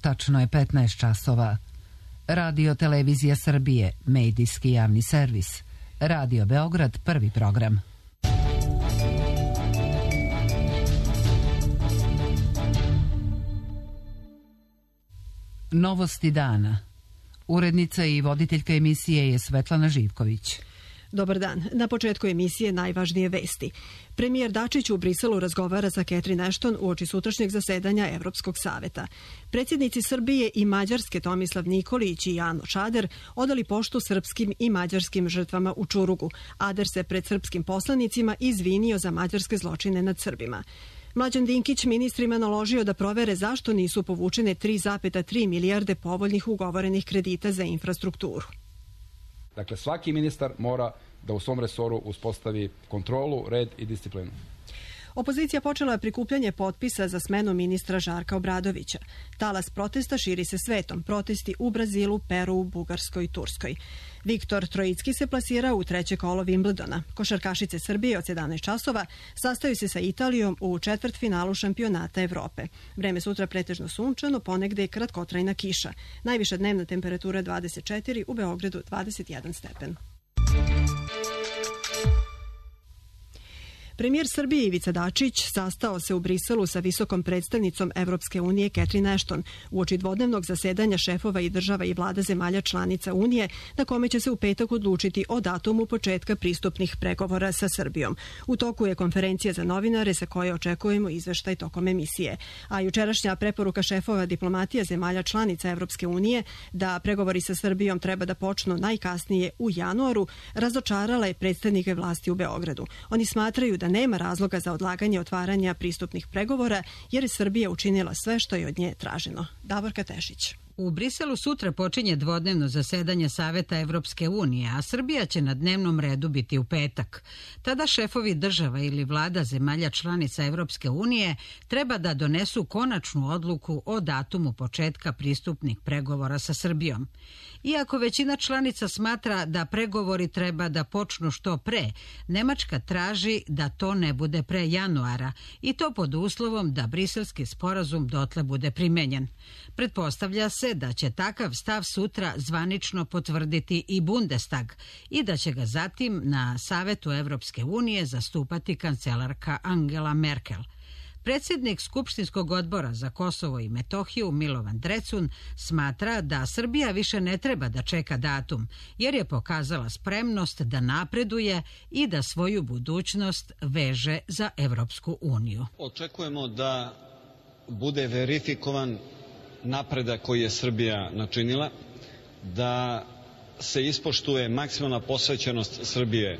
Tačno je 15 časova. Radio Televizija Srbije, medijski javni servis. Radio Beograd, prvi program. Novosti dana. Urednica i voditeljka emisije je Svetlana Živković. Dobar dan. Na početku emisije najvažnije vesti. Premijer Dačić u Briselu razgovara sa Catherine Ashton uoči sutrašnjeg zasedanja Evropskog saveta. Predsjednici Srbije i Mađarske Tomislav Nikolić i Jano Čader odali poštu srpskim i mađarskim žrtvama u Čurugu. Ader se pred srpskim poslanicima izvinio za mađarske zločine nad Srbima. Mlađan Dinkić ministrima naložio da provere zašto nisu povučene 3,3 milijarde povoljnih ugovorenih kredita za infrastrukturu. Dakle, svaki ministar mora da u svom resoru uspostavi kontrolu, red i disciplinu. Opozicija počela je prikupljanje potpisa za smenu ministra Žarka Obradovića. Talas protesta širi se svetom. Protesti u Brazilu, Peru, Bugarskoj i Turskoj. Viktor Trojicki se plasirao u treće kolo Wimbledona. Košarkašice Srbije od 17 časova sastaju se sa Italijom u četvrtfinalu šampionata Evrope. Vreme sutra pretežno sunčano, ponegde kratkotrajna kiša. Najviša dnevna temperatura 24, u Beogradu 21 stepen. Premijer Srbije Ivica Dačić sastao se u Briselu sa visokom predstavnicom Evropske unije Catherine Ashton uoči dvodnevnog zasedanja šefova i država i vlada zemalja članica Unije, na kome će se u petak odlučiti o datumu početka pristupnih pregovora sa Srbijom. U toku je konferencija za novinare sa koje očekujemo izveštaj tokom emisije. A jučerašnja preporuka šefova diplomatija zemalja članica Evropske unije da pregovori sa Srbijom treba da počnu najkasnije u januaru razočarala je predstavnike vlasti u Beogradu. Oni smatraju da nema razloga za odlaganje otvaranja pristupnih pregovora jer je Srbija učinila sve što je od nje traženo. Davorka Tešić. U Briselu sutra počinje dvodnevno zasedanje Saveta Evropske unije, a Srbija će na dnevnom redu biti u petak. Tada šefovi država ili vlada zemalja članica Evropske unije treba da donesu konačnu odluku o datumu početka pristupnih pregovora sa Srbijom. Iako većina članica smatra da pregovori treba da počnu što pre, Nemačka traži da to ne bude pre januara i to pod uslovom da briselski sporazum dotle bude primenjen. Pretpostavlja se da će takav stav sutra zvanično potvrditi i Bundestag i da će ga zatim na Savetu Evropske unije zastupati kancelarka Angela Merkel. Predsjednik Skupštinskog odbora za Kosovo i Metohiju Milovan Drecun smatra da Srbija više ne treba da čeka datum, jer je pokazala spremnost da napreduje i da svoju budućnost veže za Evropsku uniju. Očekujemo da bude verifikovan napredak koji je Srbija načinila, da se ispoštuje maksimalna posvećenost Srbije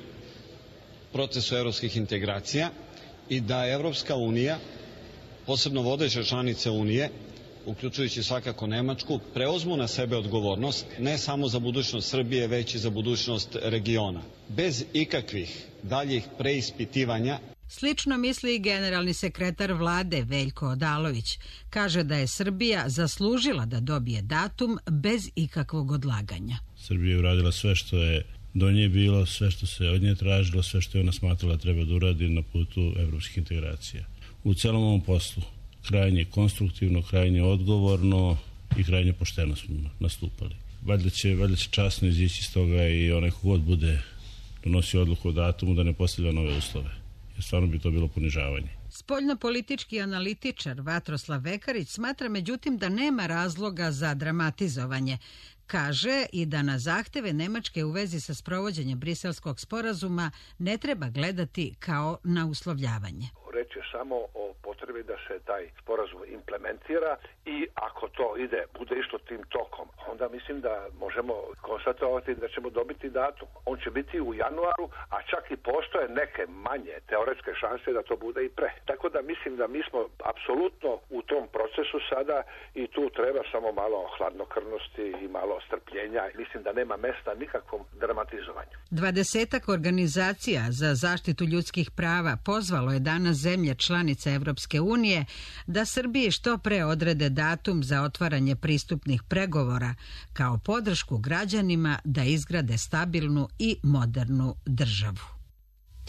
procesu evropskih integracija i da Evropska unija, posebno vodeće članice Unije, uključujući svakako Nemačku, preuzmu na sebe odgovornost ne samo za budućnost Srbije, već i za budućnost regiona. Bez ikakvih daljih preispitivanja. Slično misli i generalni sekretar vlade Veljko Odalović. Kaže da je Srbija zaslužila da dobije datum bez ikakvog odlaganja. Srbija je uradila sve što je do nje bilo, sve što se od nje tražilo, sve što je ona smatrala treba da uradi na putu evropskih integracija. U celom ovom poslu krajnje konstruktivno, krajnje odgovorno i krajnje pošteno smo nastupali. Valjda će časno izići iz toga i onaj kogod bude donosio odluku o datumu da ne postavlja nove uslove. Jer stvarno bi to bilo ponižavanje. Spoljnopolitički analitičar Vatroslav Vekarić smatra međutim da nema razloga za dramatizovanje. Kaže i da na zahteve Nemačke u vezi sa sprovođenjem Briselskog sporazuma ne treba gledati kao na uslovljavanje. Reč je samo o potrebi da se taj sporazum implementira i ako to bude išlo tim tokom, onda mislim da možemo konstatovati da ćemo dobiti datum. On će biti u januaru, a čak i postoje neke manje teoretske šanse da to bude i pre. Tako da mislim da mi smo apsolutno u tom procesu sada i tu treba samo malo hladnokrvnosti i malo strpljenja. Mislim da nema mesta nikakvom dramatizovanju. 20-ak organizacija za zaštitu ljudskih prava pozvalo je danas zemlje članice Evropske unije da Srbiji što pre odrede datum za otvaranje pristupnih pregovora kao podršku građanima da izgrade stabilnu i modernu državu.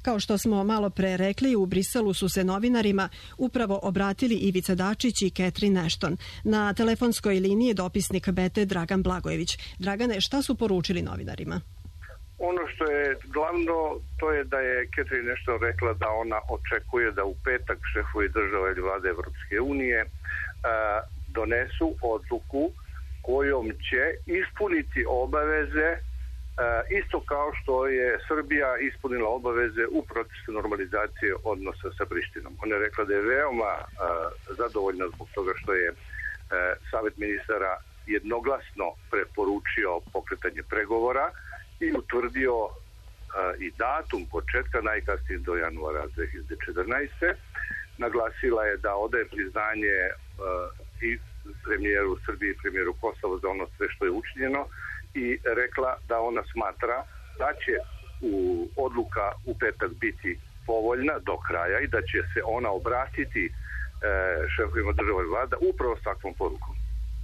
Kao što smo malo pre rekli, u Briselu su se novinarima upravo obratili Ivica Dačić i Catherine Ashton. Na telefonskoj liniji je dopisnik BT Dragan Blagojević. Dragane, šta su poručili novinarima? Ono što je glavno, to je da je Catherine Ashton rekla da ona očekuje da u petak šefovi država ili vlade Evropske unije donesu odluku kojom će ispuniti obaveze isto kao što je Srbija ispunila obaveze u procesu normalizacije odnosa sa Prištinom. Ona je rekla da je veoma zadovoljna zbog toga što je Savet ministara jednoglasno preporučio pokretanje pregovora i utvrdio i datum početka najkasnije do januara 2014. Naglasila je da odaje priznanje i premijeru Srbije i premijeru Kosova za ono sve što je učinjeno i rekla da ona smatra da će odluka u petak biti povoljna do kraja i da će se ona obratiti šefovima država i vlada upravo s takvom porukom.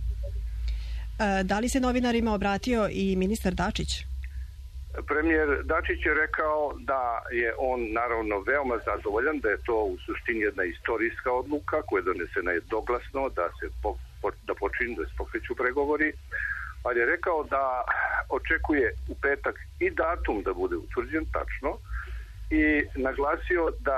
Da li se novinarima obratio i ministar Dačić? Premijer Dačić je rekao da je on naravno veoma zadovoljan, da je to u suštini jedna istorijska odluka koja je donesena jednoglasno, da se pokreću pregovori, ali je rekao da očekuje u petak i datum da bude utvrđen tačno i naglasio da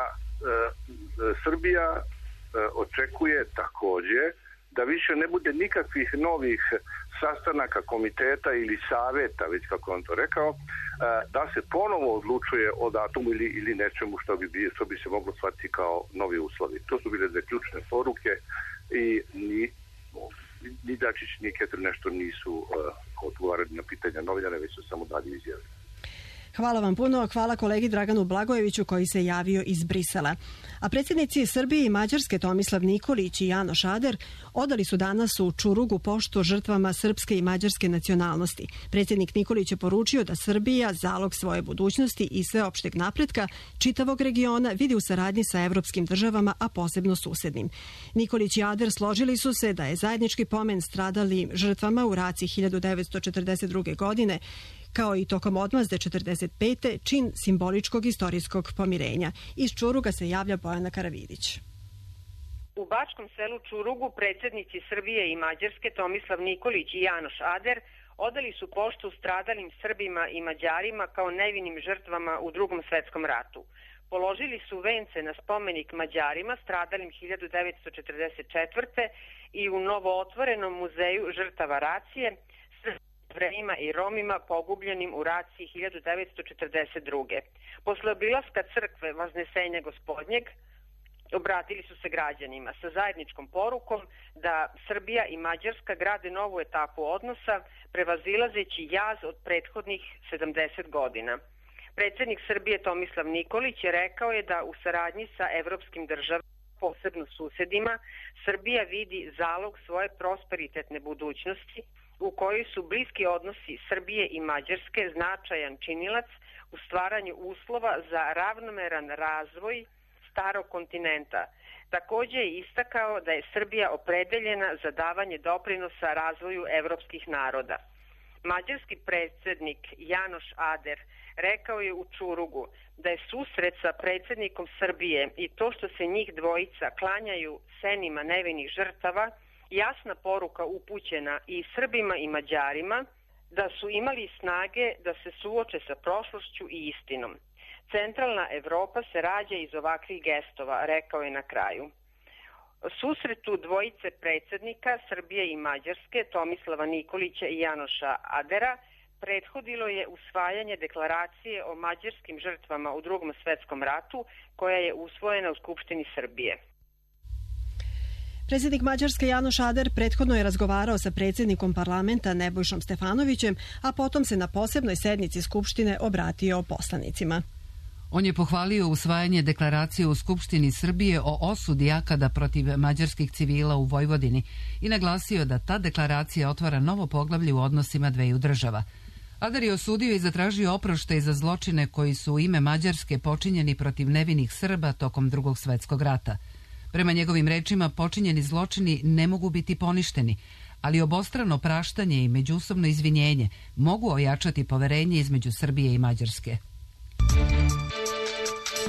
Srbija očekuje takođe da više ne bude nikakvih novih sastanaka komiteta ili saveta, već kako on to rekao, da se ponovo odlučuje o datumu ili nečemu što bi se moglo shvatiti kao novi uslovi. To su bile dve ključne poruke i ni Dačić ni Catherine nešto nisu odgovarali na pitanja novinara, već su samo dali izjave. Hvala vam puno. Hvala kolegi Draganu Blagojeviću koji se javio iz Brisela. A predsjednici Srbije i Mađarske Tomislav Nikolić i Janoš Ader odali su danas u Čurugu poštu žrtvama srpske i mađarske nacionalnosti. Predsjednik Nikolić je poručio da Srbija zalog svoje budućnosti i sveopšteg napretka čitavog regiona vidi u saradnji sa evropskim državama, a posebno susednim. Nikolić i Ader složili su se da je zajednički pomen stradalim žrtvama u raciji 1942. godine kao i tokom odmazde 45. čin simboličkog istorijskog pomirenja. Iz Čuruga se javlja Bojana Karavidić. U Bačkom selu Čurugu predsjednici Srbije i Mađarske Tomislav Nikolić i Janoš Ader odali su poštu stradalim Srbima i Mađarima kao nevinim žrtvama u Drugom svetskom ratu. Položili su vence na spomenik Mađarima stradalim 1944. i u novootvorenom muzeju žrtava racije Jevrejima i Romima pogubljenim u raciji 1942. Posle obilaska crkve Vaznesenja Gospodnjeg obratili su se građanima sa zajedničkom porukom da Srbija i Mađarska grade novu etapu odnosa prevazilazeći jaz od prethodnih 70 godina. Predsjednik Srbije Tomislav Nikolić je rekao je da u saradnji sa evropskim državama, posebno susedima, Srbija vidi zalog svoje prosperitetne budućnosti u kojoj su bliski odnosi Srbije i Mađarske značajan činilac u stvaranju uslova za ravnomeran razvoj starog kontinenta. Također je istakao da je Srbija opredeljena za davanje doprinosa razvoju evropskih naroda. Mađarski predsjednik Janoš Ader rekao je u Čurugu da je susret sa predsjednikom Srbije i to što se njih dvojica klanjaju senima nevinih žrtava jasna poruka upućena i Srbima i Mađarima da su imali snage da se suoče sa prošlošću i istinom. Centralna Evropa se rađa iz ovakvih gestova, rekao je na kraju. Susretu dvojice predsjednika Srbije i Mađarske, Tomislava Nikolića i Janoša Adera, prethodilo je usvajanje deklaracije o mađarskim žrtvama u Drugom svetskom ratu, koja je usvojena u Skupštini Srbije. Predsjednik Mađarske Janoš Ader prethodno je razgovarao sa predsjednikom parlamenta Nebojšom Stefanovićem, a potom se na posebnoj sednici Skupštine obratio poslanicima. On je pohvalio usvajanje deklaracije u Skupštini Srbije o osudi akada protiv mađarskih civila u Vojvodini i naglasio da ta deklaracija otvara novo poglavlje u odnosima dveju država. Ader je osudio i zatražio oproštaj za zločine koji su u ime Mađarske počinjeni protiv nevinih Srba tokom Drugog svjetskog rata. Prema njegovim rečima, počinjeni zločini ne mogu biti poništeni, ali obostrano praštanje i međusobno izvinjenje mogu ojačati poverenje između Srbije i Mađarske.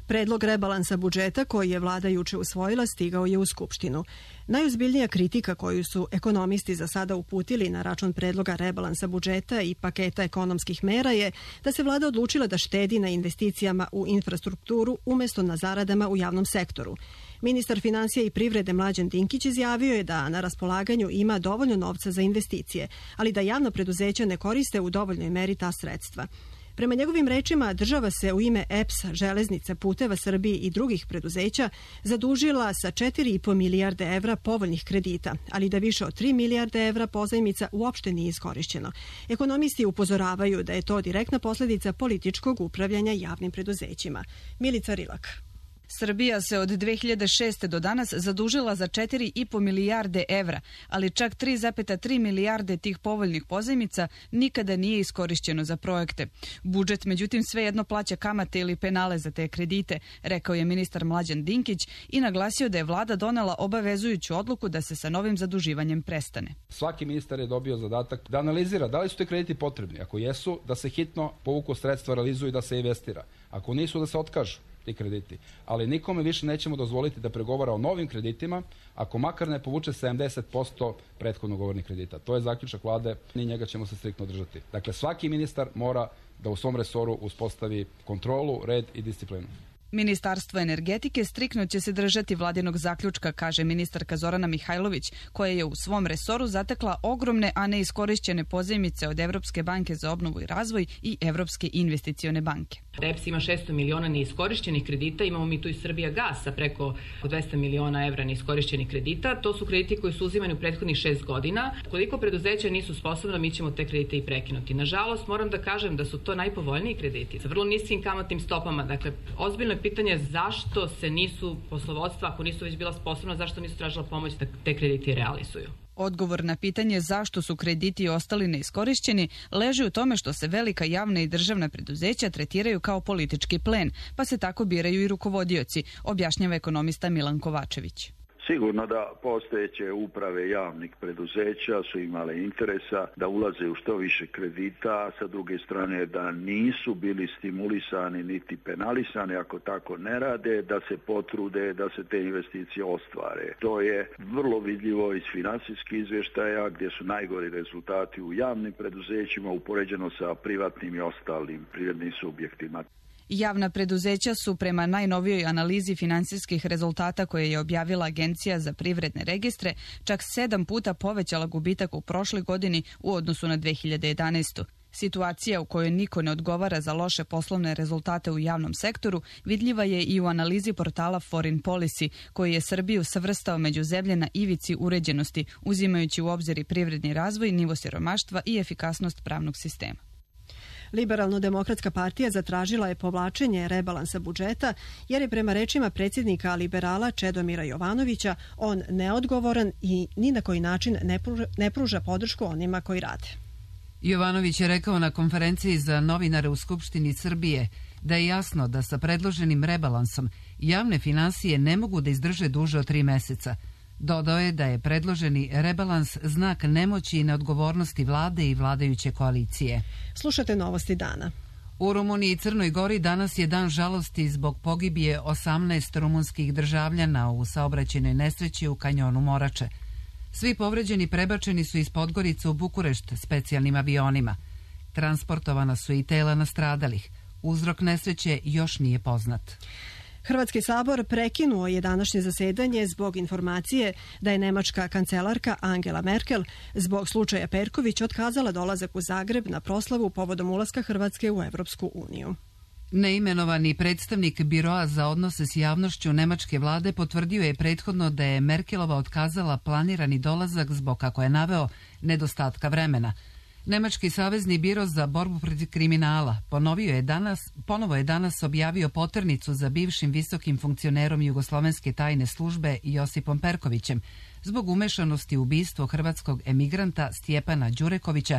Predlog rebalansa budžeta koji je vlada juče usvojila stigao je u Skupštinu. Najozbiljnija kritika koju su ekonomisti za sada uputili na račun predloga rebalansa budžeta i paketa ekonomskih mera je da se vlada odlučila da štedi na investicijama u infrastrukturu umjesto na zaradama u javnom sektoru. Ministar finansija i privrede Mlađan Dinkić izjavio je da na raspolaganju ima dovoljno novca za investicije, ali da javna preduzeća ne koriste u dovoljnoj meri ta sredstva. Prema njegovim rečima, država se u ime EPS-a, Železnica, Puteva Srbije i drugih preduzeća zadužila sa 4,5 milijarde evra povoljnih kredita, ali da više od 3 milijarde evra pozajmica uopšte nije iskorišćeno. Ekonomisti upozoravaju da je to direktna posljedica političkog upravljanja javnim preduzećima. Milica Rilak. Srbija se od 2006. do danas zadužila za 4,5 milijarde evra, ali čak 3,3 milijarde tih povoljnih pozajmica nikada nije iskorišćeno za projekte. Budžet, međutim, svejedno plaća kamate ili penale za te kredite, rekao je ministar Mlađan Dinkić i naglasio da je vlada donela obavezujuću odluku da se sa novim zaduživanjem prestane. Svaki ministar je dobio zadatak da analizira da li su te krediti potrebni. Ako jesu, da se hitno povuku sredstva, realizuju i da se investira. Ako nisu, da se otkažu ti krediti. Ali nikome više nećemo dozvoliti da pregovara o novim kreditima ako makar ne povuče 70% prethodno govornih kredita. To je zaključak vlade i njega ćemo se striktno držati. Dakle, svaki ministar mora da u svom resoru uspostavi kontrolu, red i disciplinu. Ministarstvo energetike striktno će se držati vladinog zaključka, kaže ministarka Zorana Mihajlović, koja je u svom resoru zatekla ogromne, a neiskorišćene pozajmice od Evropske banke za obnovu i razvoj i Evropske investicione banke. EPS ima 600 miliona neiskorišćenih kredita, imamo mi tu i Srbija gas sa preko 200 miliona evra neiskorišćenih kredita. To su krediti koji su uzimani u prethodnih 6 godina. Koliko preduzeća nisu sposobna, mi ćemo te kredite i prekinuti. Nažalost, moram da kažem da su to najpovoljniji krediti sa vrlo niskim kamatnim stopama. Dakle, ozbiljno je pitanje zašto se nisu poslovodstva, ako nisu već bila sposobna, zašto nisu tražila pomoć da te kredite realizuju. Odgovor na pitanje zašto su krediti ostali neiskorišćeni leži u tome što se velika javna i državna preduzeća tretiraju kao politički plen, pa se tako biraju i rukovodioci, objašnjava ekonomista Milan Kovačević. Sigurno da postojeće uprave javnih preduzeća su imale interesa da ulaze u što više kredita, a sa druge strane da nisu bili stimulisani niti penalisani ako tako ne rade, da se potrude da se te investicije ostvare. To je vrlo vidljivo iz finansijskih izvještaja gdje su najgori rezultati u javnim preduzećima upoređeno sa privatnim i ostalim privrednim subjektima. Javna preduzeća su prema najnovijoj analizi finansijskih rezultata koje je objavila Agencija za privredne registre čak 7 puta povećala gubitak u prošloj godini u odnosu na 2011. Situacija u kojoj niko ne odgovara za loše poslovne rezultate u javnom sektoru vidljiva je i u analizi portala Foreign Policy, koji je Srbiju savrstao među zemlje na ivici uređenosti, uzimajući u obzir i privredni razvoj, nivo siromaštva i efikasnost pravnog sistema. Liberalno-demokratska partija zatražila je povlačenje rebalansa budžeta jer je prema rečima predsjednika liberala Čedomira Jovanovića on neodgovoran i ni na koji način ne pruža podršku onima koji rade. Jovanović je rekao na konferenciji za novinare u Skupštini Srbije da je jasno da sa predloženim rebalansom javne finansije ne mogu da izdrže duže od 3 meseca. Dodao je da je predloženi rebalans znak nemoći i neodgovornosti vlade i vladajuće koalicije. Slušate novosti dana. U Rumuniji i Crnoj Gori danas je dan žalosti zbog pogibije 18 rumunskih državljana u saobraćajnoj nesreći u kanjonu Morače. Svi povređeni prebačeni su iz Podgorice u Bukurešt specijalnim avionima. Transportovana su i tela nastradalih. Uzrok nesreće još nije poznat. Hrvatski sabor prekinuo je današnje zasedanje zbog informacije da je nemačka kancelarka Angela Merkel zbog slučaja Perković otkazala dolazak u Zagreb na proslavu povodom ulaska Hrvatske u Evropsku uniju. Neimenovani predstavnik Biroa za odnose s javnošću nemačke vlade potvrdio je prethodno da je Merkelova otkazala planirani dolazak zbog, kako je naveo, nedostatka vremena. Nemački savezni biro za borbu protiv kriminala ponovo je danas objavio poternicu za bivšim visokim funkcionerom jugoslovenske tajne službe Josipom Perkovićem zbog umešanosti u ubistvo hrvatskog emigranta Stjepana Đurekovića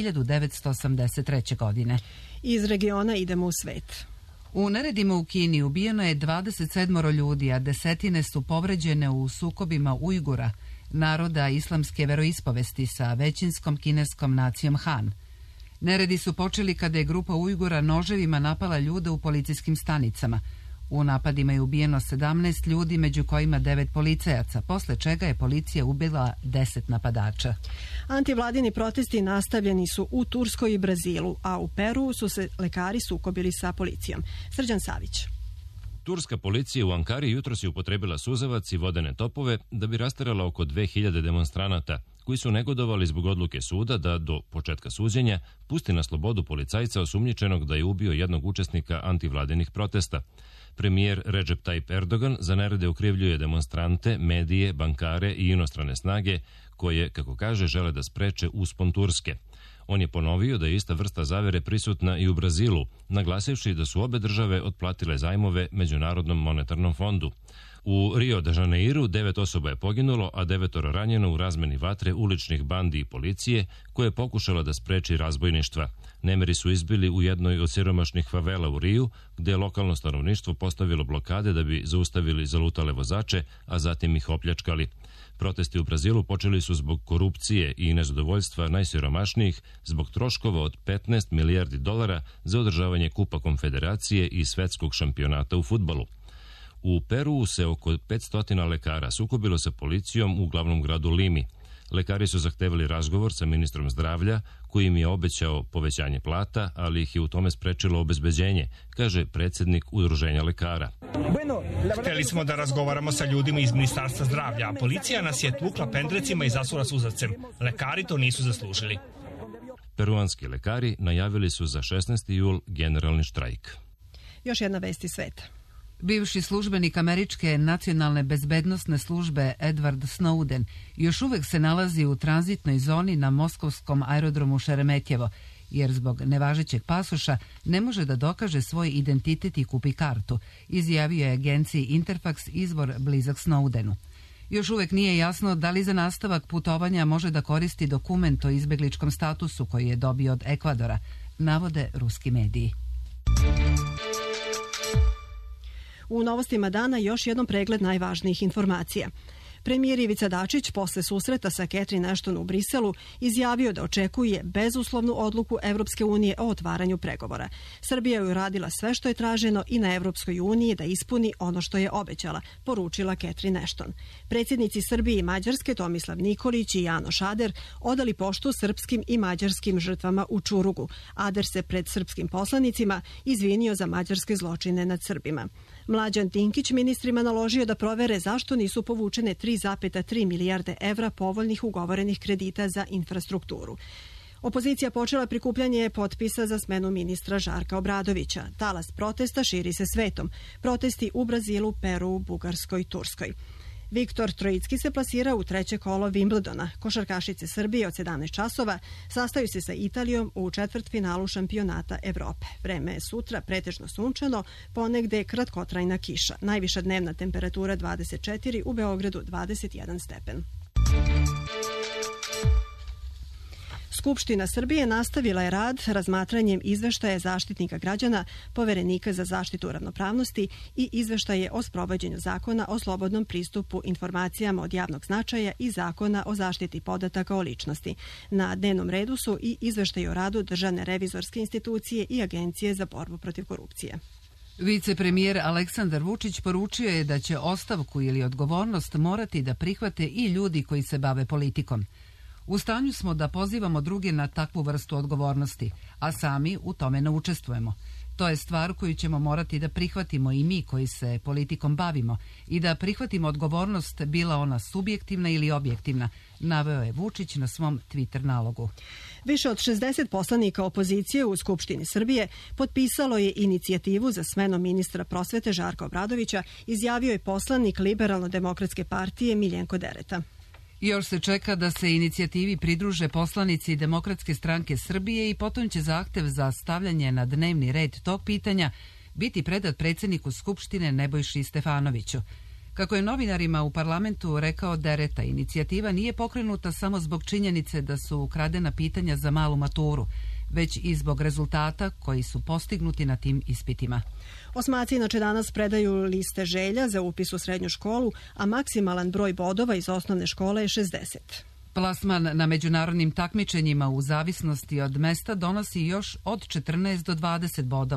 1983. godine. Iz regiona idemo u svet. U neredima u Kini ubijeno je 27 ljudi, a desetine su povređene u sukobima Ujgura, naroda islamske veroispovesti sa većinskom kineskom nacijom Han. Neredi su počeli kada je grupa Ujgura noževima napala ljude u policijskim stanicama. U napadima je ubijeno 17 ljudi, među kojima 9 policajaca, posle čega je policija ubila 10 napadača. Antivladini protesti nastavljeni su u Turskoj i Brazilu, a u Peruu su se lekari sukobili sa policijom. Srđan Savić. Turska policija u Ankari jutros je upotrebila suzavac i vodene topove da bi rasterala oko 2000 demonstranata koji su negodovali zbog odluke suda da do početka suđenja pusti na slobodu policajca osumnjičenog da je ubio jednog učesnika antivladinih protesta. Premijer Recep Tayyip Erdogan za nerede okrivljuje demonstrante, medije, bankare i inostrane snage koje, kako kaže, žele da spreče uspon Turske. On je ponovio da je ista vrsta zavere prisutna i u Brazilu, naglasivši da su obe države otplatile zajmove Međunarodnom monetarnom fondu. U Rio de Janeiru 9 osoba je poginulo, a 9 ranjeno u razmeni vatre uličnih bandi i policije koja je pokušala da spreči razbojništva. Nemiri su izbili u jednoj od siromašnih favela u Riju, gde je lokalno stanovništvo postavilo blokade da bi zaustavili zalutale vozače, a zatim ih opljačkali. Protesti u Brazilu počeli su zbog korupcije i nezadovoljstva najsiromašnijih zbog troškova od 15 milijardi dolara za održavanje Kupa Konfederacije i svetskog šampionata u fudbalu. U Peruu se oko 500 lekara sukobilo sa policijom u glavnom gradu Limi. Lekari su zahtevali razgovor sa ministrom zdravlja, koji im je obećao povećanje plata, ali ih je u tome sprečilo obezbeđenje, kaže predsjednik Udruženja lekara. Hteli smo da razgovaramo sa ljudima iz Ministarstva zdravlja, a policija nas je tukla pendrecima i zasula suzavcem. Lekari to nisu zaslužili. Peruanski lekari najavili su za 16. jul generalni štrajk. Još jedna vest iz sveta. Bivši službenik američke nacionalne bezbednosne službe Edward Snowden još uvek se nalazi u tranzitnoj zoni na moskovskom aerodromu Šeremetjevo, jer zbog nevažećeg pasoša ne može da dokaže svoj identitet i kupi kartu, izjavio je agenciji Interfax izvor blizak Snowdenu. Još uvek nije jasno da li za nastavak putovanja može da koristi dokument o izbegličkom statusu koji je dobio od Ekvadora, navode ruski mediji. U novostima dana još jednom pregled najvažnijih informacija. Premijer Ivica Dačić posle susreta sa Catherine Ashton u Briselu izjavio da očekuje bezuslovnu odluku Evropske unije o otvaranju pregovora. Srbija je uradila sve što je traženo i na Evropskoj uniji da ispuni ono što je obećala, poručila Catherine Ashton. Predsjednici Srbije i Mađarske Tomislav Nikolić i Janoš Ader odali poštu srpskim i mađarskim žrtvama u Čurugu. Ader se pred srpskim poslanicima izvinio za mađarske zločine nad Srbima. Mlađan Dinkić ministrima naložio da provere zašto nisu povučene 3,3 milijarde evra povoljnih ugovorenih kredita za infrastrukturu. Opozicija počela prikupljanje potpisa za smenu ministra Žarka Obradovića. Talas protesta širi se svetom. Protesti u Brazilu, Peruu, Bugarskoj i Turskoj. Viktor Trojicki se plasira u treće kolo Wimbledona. Košarkašice Srbije od 17 časova sastaju se sa Italijom u četvrtfinalu šampionata Evrope. Vreme je sutra pretežno sunčano, ponegde kratkotrajna kiša. Najviša dnevna temperatura 24, u Beogradu 21 stepen. Skupština Srbije nastavila je rad razmatranjem izveštaja Zaštitnika građana, Poverenika za zaštitu ravnopravnosti i izveštaje o sprovođenju zakona o slobodnom pristupu informacijama od javnog značaja i zakona o zaštiti podataka o ličnosti. Na dnevnom redu su i izveštaji o radu Državne revizorske institucije i Agencije za borbu protiv korupcije. Vicepremijer Aleksandar Vučić poručio je da će ostavku ili odgovornost morati da prihvate i ljudi koji se bave politikom. U stanju smo da pozivamo druge na takvu vrstu odgovornosti, a sami u tome ne učestvujemo. To je stvar koju ćemo morati da prihvatimo i mi koji se politikom bavimo i da prihvatimo odgovornost, bila ona subjektivna ili objektivna, naveo je Vučić na svom Twitter nalogu. Više od 60 poslanika opozicije u Skupštini Srbije potpisalo je inicijativu za smenom ministra prosvete Žarka Obradovića, izjavio je poslanik Liberalno-demokratske partije Miljenko Dereta. Još se čeka da se inicijativi pridruže poslanici Demokratske stranke Srbije i potom će zahtev za stavljanje na dnevni red tog pitanja biti predat predsjedniku Skupštine Nebojši Stefanoviću. Kako je novinarima u parlamentu rekao Dereta, inicijativa nije pokrenuta samo zbog činjenice da su ukradena pitanja za malu maturu, već i zbog rezultata koji su postignuti na tim ispitima. Osmaci inače danas predaju liste želja za upis u srednju školu, a maksimalan broj bodova iz osnovne škole je 60. Plasman na međunarodnim takmičenjima u zavisnosti od mesta donosi još od 14 do 20 bodova,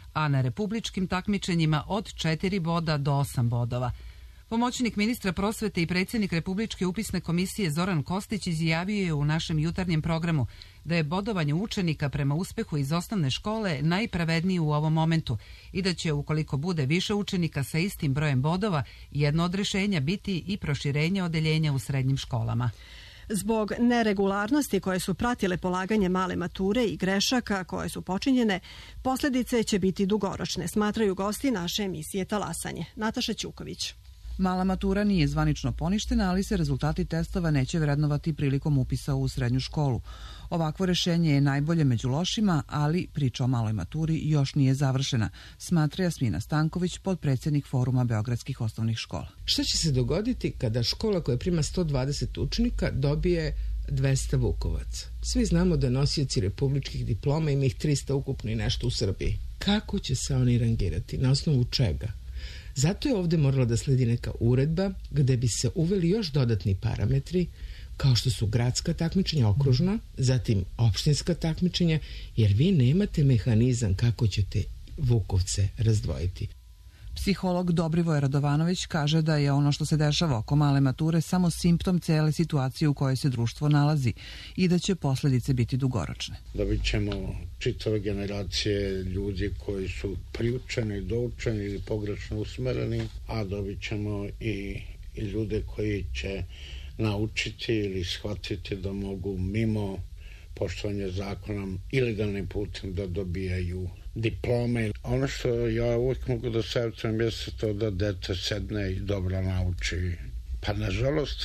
a na republičkim takmičenjima od 4 boda do 8 bodova. Pomoćnik ministra prosvete i predsjednik Republičke upisne komisije Zoran Kostić izjavio je u našem jutarnjem programu da je bodovanje učenika prema uspehu iz osnovne škole najpravednije u ovom momentu i da će, ukoliko bude više učenika sa istim brojem bodova, jedno od rješenja biti i proširenje odeljenja u srednjim školama. Zbog neregularnosti koje su pratile polaganje male mature i grešaka koje su počinjene, posljedice će biti dugoročne, smatraju gosti naše emisije Talasanje. Nataša Ćuković. Mala matura nije zvanično poništena, ali se rezultati testova neće vrednovati prilikom upisa u srednju školu. Ovakvo rješenje je najbolje među lošima, ali priča o maloj maturi još nije završena, smatra Jasmina Stanković, potpredsjednik Foruma beogradskih osnovnih škola. Šta će se dogoditi kada škola koja prima 120 učenika dobije 200 vukovaca? Svi znamo da nosioci republičkih diploma ima ih 300 ukupno i nešto u Srbiji. Kako će se oni rangirati? Na osnovu čega? Zato je ovdje morala da sledi neka uredba gde bi se uveli još dodatni parametri kao što su gradska takmičenja, okružna, zatim opštinska takmičenja, jer vi nemate mehanizam kako ćete vukovce razdvojiti. Psiholog Dobrivoje Radovanović kaže da je ono što se dešava oko male mature samo simptom cele situacije u kojoj se društvo nalazi i da će posljedice biti dugoročne. Dobit ćemo čitave generacije ljudi koji su priučeni, doučeni ili pogrešno usmereni, a dobit ćemo i ljude koji će naučiti ili shvatiti da mogu mimo poštovanja zakona ilegalnim putem da dobijaju diplome. Ono što ja uvijek mogu da savjetujem jeste to da dete sedne i dobro nauči. Pa nažalost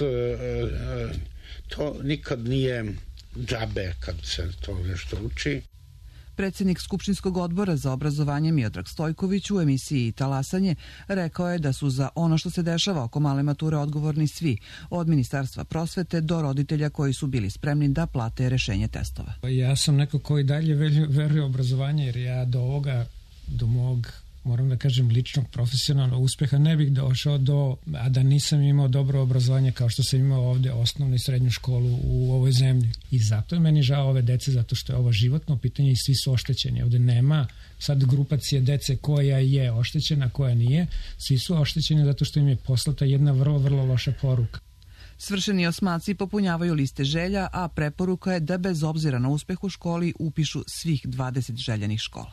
to nikad nije džabe kad se to nešto uči. Predsjednik Skupštinskog odbora za obrazovanje Miodrag Stojković u emisiji Talasanje rekao je da su za ono što se dešava oko male mature odgovorni svi, od Ministarstva prosvete do roditelja koji su bili spremni da plate rješenje testova. Ja sam neko koji dalje veruje u obrazovanje, jer ja do ovoga, do mog, moram da kažem, ličnog profesionalnog uspeha ne bih došao a da nisam imao dobro obrazovanje kao što sam imao ovdje osnovnu i srednju školu u ovoj zemlji. I zato je meni žao ove dece, zato što je ovo životno pitanje i svi su oštećeni. Ovdje nema sad grupacije dece koja je oštećena, koja nije. Svi su oštećeni zato što im je poslata jedna vrlo, vrlo loša poruka. Svršeni osmaci popunjavaju liste želja, a preporuka je da bez obzira na uspeh u školi upišu svih 20 željenih škola.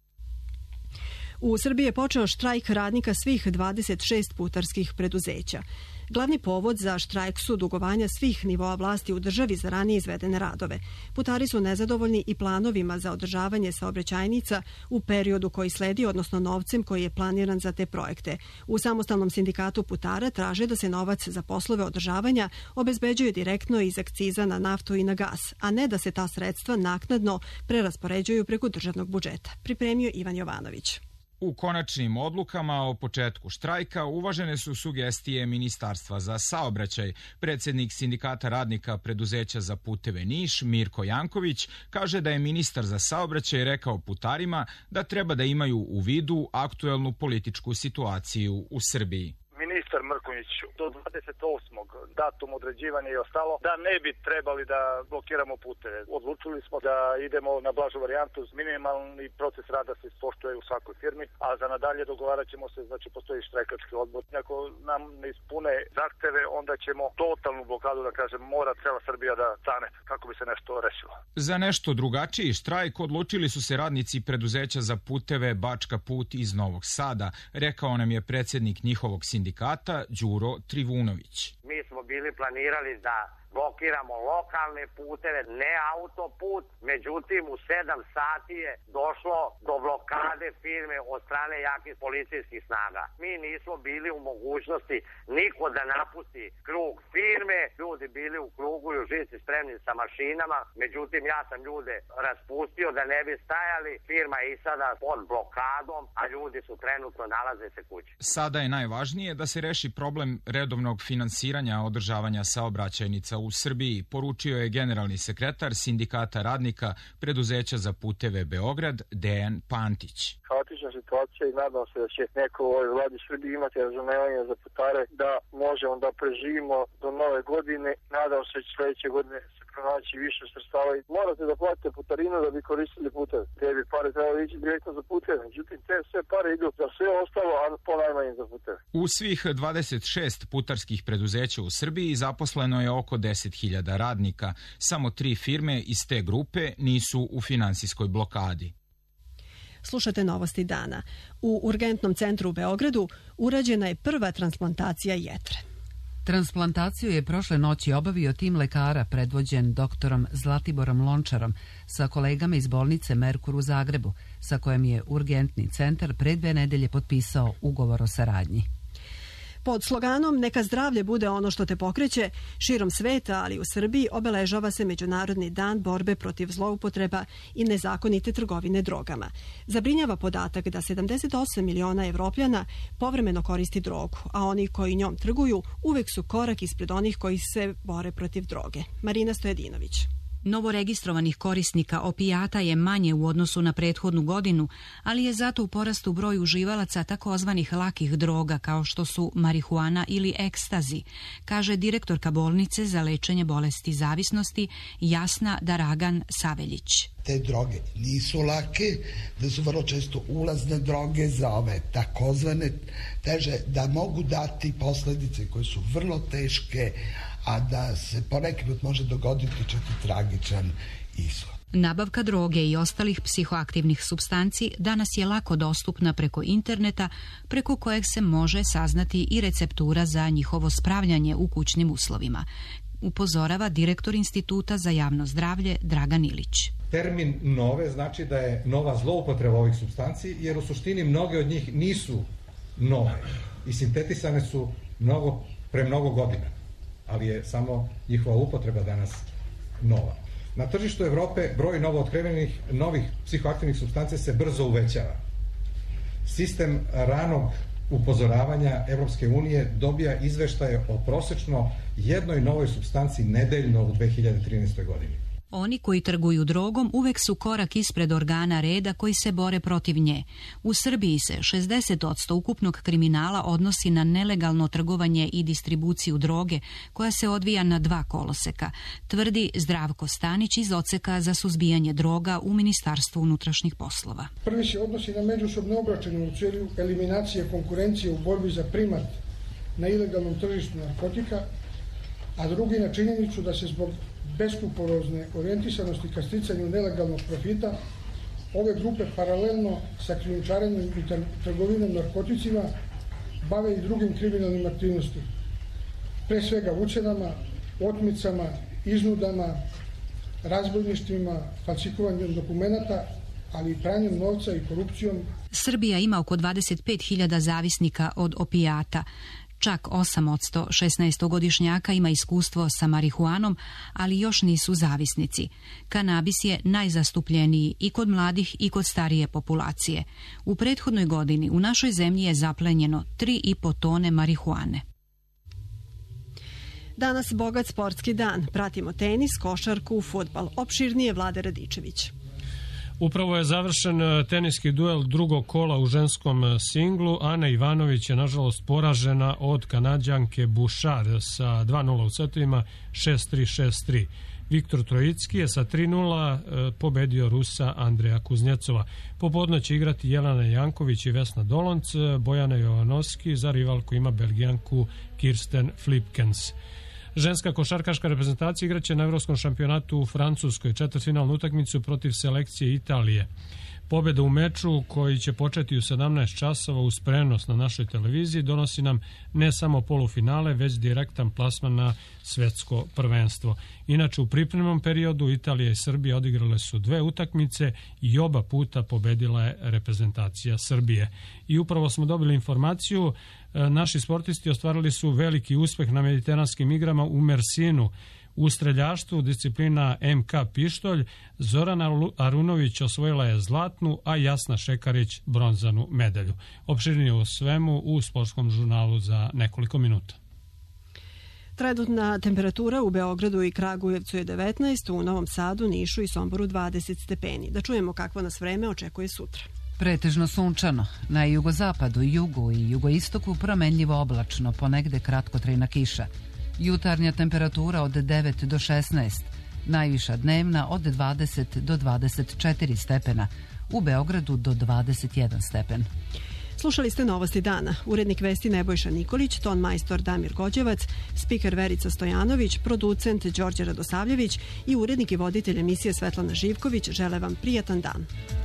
U Srbiji je počeo štrajk radnika svih 26 putarskih preduzeća. Glavni povod za štrajk su dugovanja svih nivoa vlasti u državi za ranije izvedene radove. Putari su nezadovoljni i planovima za održavanje saobraćajnica u periodu koji sledi, odnosno novcem koji je planiran za te projekte. U samostalnom sindikatu putara traže da se novac za poslove održavanja obezbeđuje direktno iz akciza na naftu i na gas, a ne da se ta sredstva naknadno preraspoređuju preko državnog budžeta. Pripremio Ivan Jovanović. U konačnim odlukama o početku štrajka uvažene su sugestije Ministarstva za saobraćaj. Predsjednik Sindikata radnika preduzeća za puteve Niš, Mirko Janković, kaže da je ministar za saobraćaj rekao putarima da treba da imaju u vidu aktuelnu političku situaciju u Srbiji. Ministar Mrkonjić do 28. datum određivanja i ostalo da ne bi trebali da blokiramo puteve. Odlučili smo da idemo na blažu varijantu, minimalni proces rada se ispoštuje u svakoj firmi, a za nadalje dogovarat ćemo se, znači postoji štrajkački odbor. Ako nam ne ispune zahteve, onda ćemo totalnu blokadu, da kažem, mora cela Srbija da stane kako bi se nešto rešilo. Za nešto drugačiji štrajk odlučili su se radnici preduzeća za puteve Bačka put iz Novog Sada, rekao nam je predsjednik njihovog sindikata Đuro Trivunović. Mi smo bili planirali da blokiramo lokalne puteve, ne autoput, međutim u 7 sati je došlo do blokade firme od strane jakih policijskih snaga. Mi nismo bili u mogućnosti niko da napusti krug firme, ljudi bili u krugu i u žici spremni sa mašinama, međutim ja sam ljude raspustio da ne bi stajali, firma je i sada pod blokadom, a ljudi su trenutno nalaze se kući. Sada je najvažnije da se reši problem redovnog finansiranja održavanja saobraćajnica u Srbiji, poručio je generalni sekretar Sindikata radnika preduzeća za puteve Beograd Dejan Pantić. Haotična situacija i nadam se da će neko u ovoj vladi Srbiji imati razumevanje za putare da možemo da preživimo do nove godine. Nadam se da će sledeće godine se pronaći više sredstava i morate da platite putarinu da bi koristili puteve. Te bi pare trebali ići direktno za puteve, međutim te sve pare idu za sve ostalo, a ponajmanje za puteve. U svih 26 putarskih preduzeća u Srbiji zaposleno je oko 10.000 radnika. Samo 3 firme iz te grupe nisu u finansijskoj blokadi. Slušate novosti dana. U urgentnom centru u Beogradu urađena je prva transplantacija jetre. Transplantaciju je prošle noći obavio tim lekara predvođen doktorom Zlatiborom Lončarom sa kolegama iz bolnice Merkur u Zagrebu, sa kojom je urgentni centar pre 2 nedelje potpisao ugovor o saradnji. Pod sloganom "Neka zdravlje bude ono što te pokreće", širom sveta, ali u Srbiji, obeležava se Međunarodni dan borbe protiv zloupotreba i nezakonite trgovine drogama. Zabrinjava podatak da 78 miliona Evropljana povremeno koristi drogu, a oni koji njom trguju uvek su korak ispred onih koji se bore protiv droge. Marina Stojedinović. Novoregistrovanih korisnika opijata je manje u odnosu na prethodnu godinu, ali je zato u porastu broj uživalaca takozvanih lakih droga kao što su marihuana ili ekstazi, kaže direktorka bolnice za lečenje bolesti zavisnosti Jasna Daragan Saveljić. Te droge nisu lake, da su vrlo često ulazne droge za ove takozvane teže, da mogu dati posledice koje su vrlo teške, a da se poneki put može dogoditi čak i tragičan ishod. Nabavka droge i ostalih psihoaktivnih supstanci danas je lako dostupna preko interneta, preko kojeg se može saznati i receptura za njihovo spravljanje u kućnim uslovima, upozorava direktor Instituta za javno zdravlje Dragan Ilić. Termin nove znači da je nova zloupotreba ovih supstanci, jer u suštini mnoge od njih nisu nove i sintetisane su pre mnogo godina, ali je samo njihova upotreba danas nova. Na tržištu Evrope broj novootkrivenih novih psihoaktivnih supstanci se brzo uvećava. Sistem ranog upozoravanja Evropske unije dobija izveštaje o prosečno jednoj novoj supstanci nedeljno u 2013. godini. Oni koji trguju drogom uvek su korak ispred organa reda koji se bore protiv nje. U Srbiji se 60% ukupnog kriminala odnosi na nelegalno trgovanje i distribuciju droge koja se odvija na 2 koloseka, tvrdi Zdravko Stanić iz Odseka za suzbijanje droga u Ministarstvu unutrašnjih poslova. Prvi se odnosi na međusobno obračune u cilju eliminacije konkurencije u borbi za primat na ilegalnom tržištu narkotika, a drugi na činjenicu da se zbog beskrupulozne orijentisanosti ka sticanju nelegalnog profita ove grupe paralelno sa krijumčarenjem i trgovinom narkoticima bave i drugim kriminalnim aktivnostima. Pre svega ucenama, otmicama, iznudama, razbojništvima, falsikovanjem dokumenata, ali i pranjem novca i korupcijom. Srbija ima oko 25.000 zavisnika od opijata. Čak 8% 16-godišnjaka ima iskustvo sa marihuanom, ali još nisu zavisnici. Kanabis je najzastupljeniji i kod mladih i kod starije populacije. U prethodnoj godini u našoj zemlji je zaplenjeno 3,5 tone marihuane. Danas bogat sportski dan. Pratimo tenis, košarku, fudbal. Opširnije Vlade Radičević. Upravo je završen teniski duel drugog kola u ženskom singlu. Ana Ivanović je nažalost poražena od Kanađanke Bouchard sa 2-0 u setovima, 6-3, 6-3. Viktor Trojicki je sa 3-0 pobedio Rusa Andreja Kuznjecova. Popodne će igrati Jelena Janković i Vesna Dolonc. Bojana Jovanovski za rivalku ima Belgijanku Kirsten Flipkens. Ženska košarkaška reprezentacija igraće na Evropskom šampionatu u Francuskoj četvrtfinalnu utakmicu protiv selekcije Italije. Pobjeda u meču koji će početi u 17 časova uz prenos na našoj televiziji donosi nam ne samo polufinale, već direktan plasman na svetsko prvenstvo. Inače, u pripremnom periodu Italija i Srbija odigrale su 2 utakmice i oba puta pobedila je reprezentacija Srbije. I upravo smo dobili informaciju, naši sportisti ostvarili su veliki uspeh na mediteranskim igrama u Mersinu. U streljaštvu disciplina MK pištolj Zorana Arunović osvojila je zlatnu, a Jasna Šekarić bronzanu medalju. Opširnije o svemu u sportskom žurnalu za nekoliko minuta. Trenutna temperatura u Beogradu i Kragujevcu je 19, u Novom Sadu, Nišu i Somboru 20 stepeni. Da čujemo kakvo nas vreme očekuje sutra. Pretežno sunčano. Na jugozapadu, jugu i jugoistoku promenljivo oblačno, ponegde kratkotrajna kiša. Jutarnja temperatura od 9 do 16. najviša dnevna od 20 do 24 stepena, u Beogradu do 21 stepen. Slušali ste Novosti dana. Urednik vesti Nebojša Nikolić, ton majstor Damir Gođevac, spiker Verica Stojanović, producent Đorđe Radosavljević i urednik i voditelj emisije Svetlana Živković žele vam prijatan dan.